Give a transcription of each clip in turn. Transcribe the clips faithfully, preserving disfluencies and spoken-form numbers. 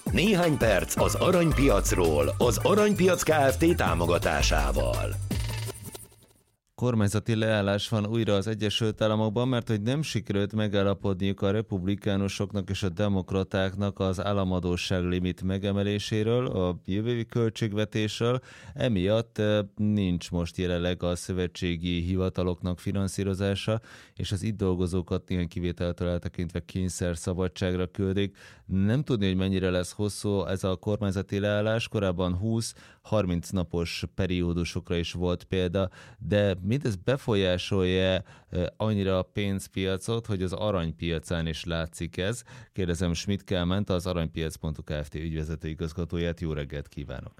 Néhány perc az aranypiacról, az Aranypiac Kft. Támogatásával. Kormányzati leállás van újra az Egyesült Államokban, mert hogy nem sikerült megállapodniuk a republikánusoknak és a demokratáknak az államadósság limit megemeléséről, a jövő évi költségvetésről. Emiatt nincs most jelenleg a szövetségi hivataloknak finanszírozása, és az itt dolgozókat néhány kivételtől eltekintve kényszer szabadságra küldik. Nem tudni, hogy mennyire lesz hosszú ez a kormányzati leállás, korábban húsz-harminc napos periódusokra is volt példa, de mindez befolyásolja annyira a pénzpiacot, hogy az aranypiacán is látszik ez. Kérdezem Schmidt Kálmánt, az aranypiac pont hu Kft. Ügyvezető igazgatóját. Jó reggelt kívánok!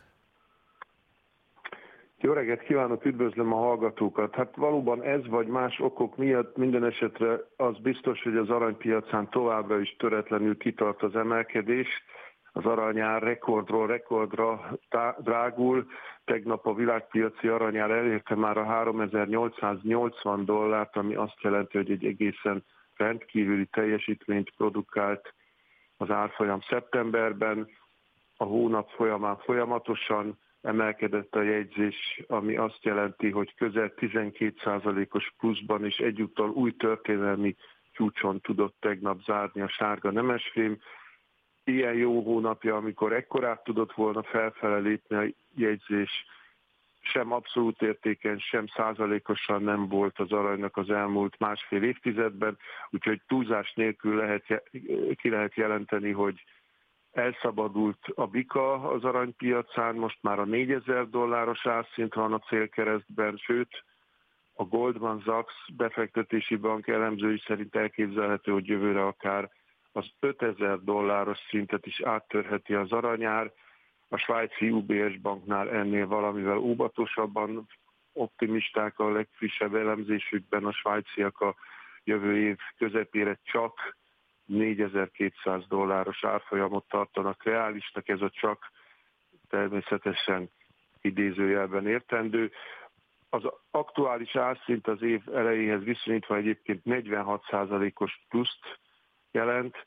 Jó reggelt kívánok, üdvözlöm a hallgatókat. Hát valóban ez vagy más okok miatt minden esetre az biztos, hogy az aranypiacán továbbra is töretlenül kitart az emelkedés. Az aranyár rekordról rekordra drágul. Tegnap a világpiaci aranyár elérte már a háromezer-nyolcszáznyolcvan dollárt, ami azt jelenti, hogy egy egészen rendkívüli teljesítményt produkált az árfolyam szeptemberben. A hónap folyamán folyamatosan emelkedett a jegyzés, ami azt jelenti, hogy közel tizenkét százalékos pluszban és egyúttal új történelmi csúcson tudott tegnap zárni a sárga nemesfém. Ilyen jó hónapja, amikor ekkorát tudott volna felfele lépni a jegyzés, sem abszolút értéken, sem százalékosan nem volt az aranynak az elmúlt másfél évtizedben, úgyhogy túlzás nélkül lehet, ki lehet jelenteni, hogy elszabadult a bika az aranypiacán, most már a négyezer dolláros árszint van a célkeresztben, sőt a Goldman Sachs befektetési bank elemzői szerint elképzelhető, hogy jövőre akár az ötezer dolláros szintet is áttörheti az aranyár. A svájci u bé es banknál ennél valamivel óvatosabban optimisták a legfrissebb elemzésükben, a svájciak a jövő év közepére csak négyezer-kétszáz dolláros árfolyamot tartanak reálisnak, ez a csak természetesen idézőjelben értendő. Az aktuális árszint az év elejéhez viszonyítva egyébként negyvenhat százalékos pluszt jelent.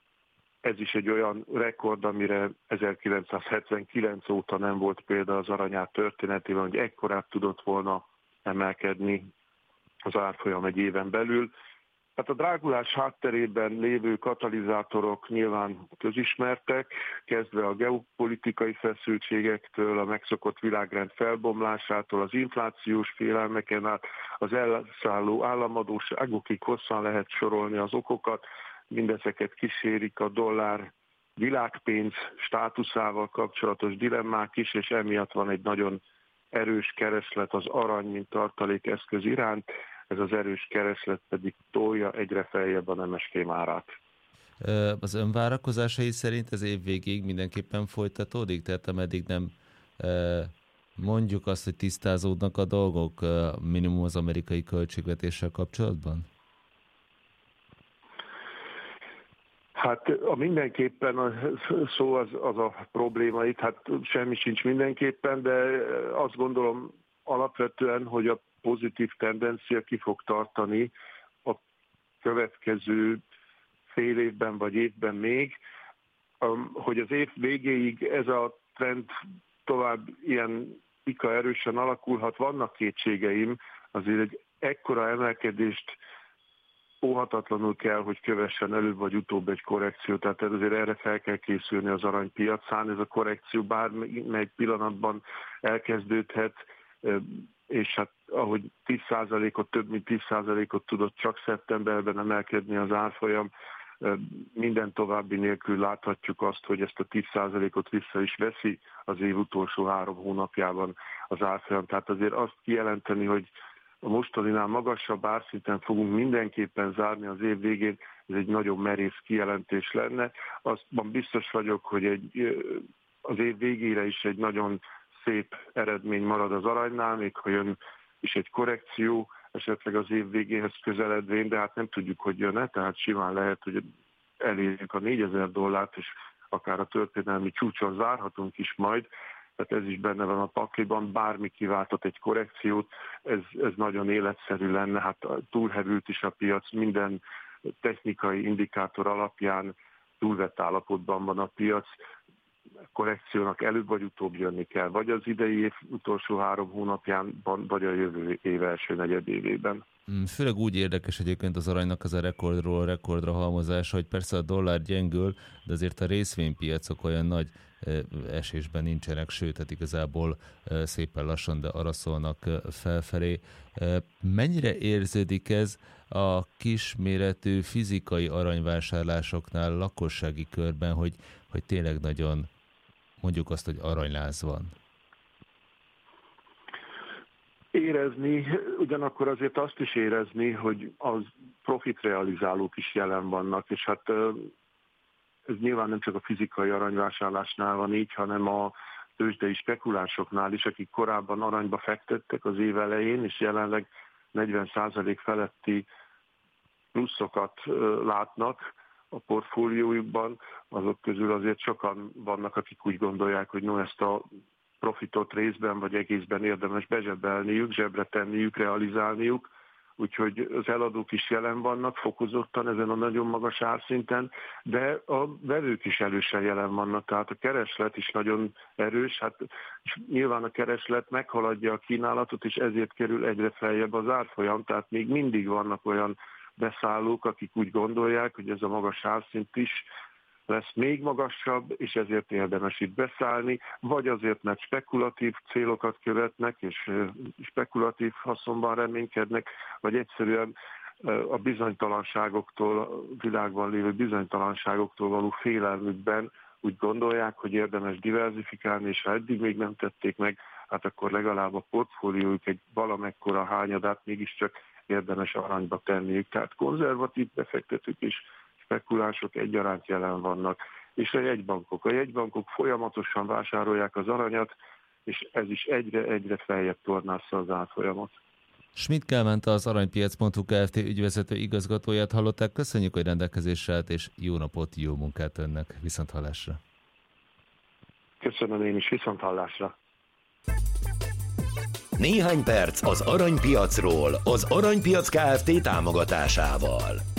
Ez is egy olyan rekord, amire ezerkilencszázhetvenkilenc óta nem volt példa az aranyár történetében, hogy ekkorát tudott volna emelkedni az árfolyam egy éven belül. Hát a drágulás hátterében lévő katalizátorok nyilván közismertek, kezdve a geopolitikai feszültségektől, a megszokott világrend felbomlásától, az inflációs félelmeken át, az elszálló államadóságokig hosszan lehet sorolni az okokat. Mindezeket kísérik a dollár világpénz státuszával kapcsolatos dilemmák is, és emiatt van egy nagyon erős kereslet az arany, mint tartalékeszköz iránt. Ez az erős kereslet pedig tolja egyre feljebb a nemesfém árát. Az ön várakozásai szerint ez év végéig mindenképpen folytatódik? Tehát ameddig nem mondjuk azt, hogy tisztázódnak a dolgok minimum az amerikai költségvetéssel kapcsolatban? Hát a mindenképpen a szó az, az a probléma itt, hát semmi sincs mindenképpen, de azt gondolom alapvetően, hogy a pozitív tendencia ki fog tartani a következő fél évben vagy évben még, hogy az év végéig ez a trend tovább ilyen pika erősen alakulhat. Vannak kétségeim, azért egy ekkora emelkedést óhatatlanul kell, hogy kövessen előbb vagy utóbb egy korrekció, tehát azért erre fel kell készülni az aranypiacán. Ez a korrekció bármely pillanatban elkezdődhet, és hát ahogy tíz százalékot, több mint tíz százalékot tudott csak szeptemberben emelkedni az árfolyam, minden további nélkül láthatjuk azt, hogy ezt a tíz százalékot vissza is veszi az év utolsó három hónapjában az árfolyam. Tehát azért azt kijelenteni, hogy a mostaninál magasabb árszinten fogunk mindenképpen zárni az év végén, ez egy nagyon merész kijelentés lenne. Aztban biztos vagyok, hogy egy, az év végére is egy nagyon szép eredmény marad az aranynál, még ha jön is egy korrekció, esetleg az év végéhez közeledvén, de hát nem tudjuk, hogy jön-e, tehát simán lehet, hogy elérjük a négyezer dollárt, és akár a történelmi csúcson zárhatunk is majd, tehát ez is benne van a pakliban, bármi kiváltott egy korrekciót, ez, ez nagyon életszerű lenne, hát túlhevült is a piac, minden technikai indikátor alapján túlvett állapotban van a piac, korrekciónak előbb vagy utóbb jönni kell, vagy az idei év utolsó három hónapjában, vagy a jövő év első negyedévében. Főleg úgy érdekes egyébként az aranynak az a rekordról rekordra halmozása, hogy persze a dollár gyengül, de azért a részvénypiacok olyan nagy esésben nincsenek, sőt, hát igazából szépen lassan, de araszolnak felfelé. Mennyire érződik ez a kisméretű fizikai aranyvásárlásoknál lakossági körben, hogy, hogy tényleg nagyon, mondjuk azt, hogy aranyláz van? Érezni, ugyanakkor azért azt is érezni, hogy az profitrealizálók is jelen vannak, és hát ez nyilván nem csak a fizikai aranyvásárlásnál van így, hanem a tőzsdei spekulánsoknál is, akik korábban aranyba fektettek az év elején, és jelenleg negyven százalék feletti pluszokat látnak a portfóliójukban, azok közül azért sokan vannak, akik úgy gondolják, hogy no, ezt a profitot részben vagy egészben érdemes bezsebelniük, zsebre tenniük, realizálniuk, úgyhogy az eladók is jelen vannak fokozottan ezen a nagyon magas árszinten, de a vevők is erősen jelen vannak, tehát a kereslet is nagyon erős, hát és nyilván a kereslet meghaladja a kínálatot, és ezért kerül egyre feljebb az árfolyam, tehát még mindig vannak olyan beszállók, akik úgy gondolják, hogy ez a magas árszint is lesz még magasabb, és ezért érdemes itt beszállni, vagy azért, mert spekulatív célokat követnek, és spekulatív haszonban reménykednek, vagy egyszerűen a bizonytalanságoktól, a világban lévő bizonytalanságoktól való félelmükben úgy gondolják, hogy érdemes diverzifikálni, és ha eddig még nem tették meg, hát akkor legalább a portfóliójuk egy valamekkora hányadát mégiscsak érdemes aranyba tenniük. Tehát konzervatív befektetők is, spekulánsok egyaránt jelen vannak, és a jegybankok. A jegybankok folyamatosan vásárolják az aranyat, és ez is egyre-egyre feljebb tornázza az árfolyamot. Schmidt Kálmánt, az aranypiac pont hu Kft. Ügyvezető igazgatóját hallották. Köszönjük, hogy rendelkezésre állt, és jó napot, jó munkát önnek. Viszonthallásra. Köszönöm én is, viszonthallásra. Néhány perc az aranypiacról az Aranypiac Kft. Támogatásával.